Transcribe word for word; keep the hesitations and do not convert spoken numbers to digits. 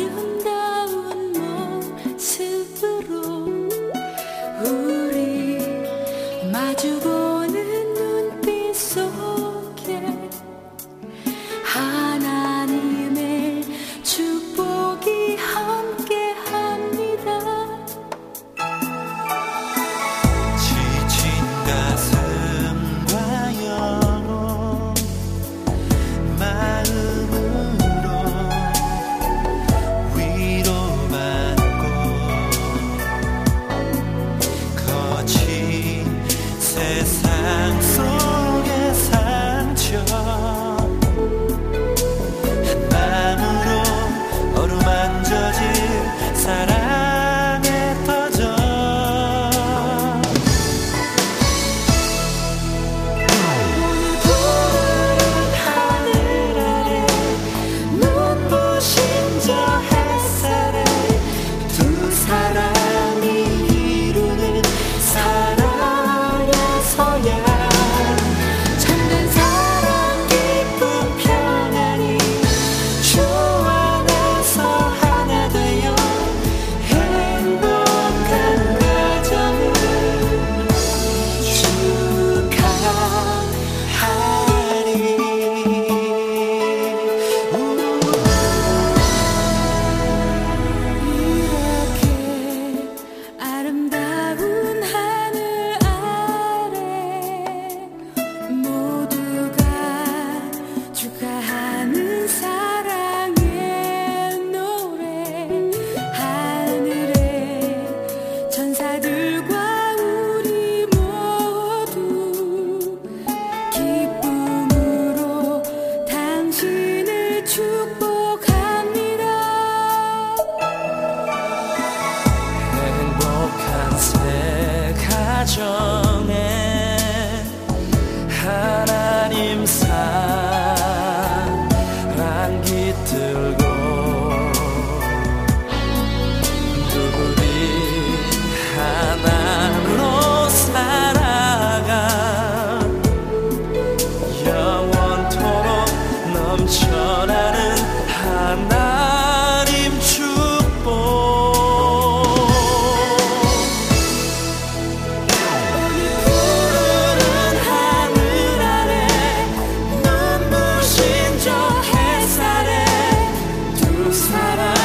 아름다운 모습으로 우리 마주보는 눈빛 속에 하나님의 축복이 함께합니다. 지친 가슴과 영혼 마음으로 위로받고 거친 세상 속의 상처 한 마음으로 어루만져질 사랑의 터전 오늘 푸른 하늘 아래 눈부신 저 햇살에 두 사람이 이루는 사랑에서야 참된 사랑 기쁨 평안이 주 안에서 하나 되어 행복한 가정을 이렇게 아름다운 하늘 아래 모두가 축하하는 사랑의 노래 하늘에 천사들과 우리 모두 기쁨으로 당신을 축복합니다. 행복한 새 가정에 하나님 사랑 깃들고 둘이 하나로 살아가 영원토록 넘쳐나는 하나님 축복. 오늘 푸른 하늘 아래 눈부신 저 햇살에 두 사람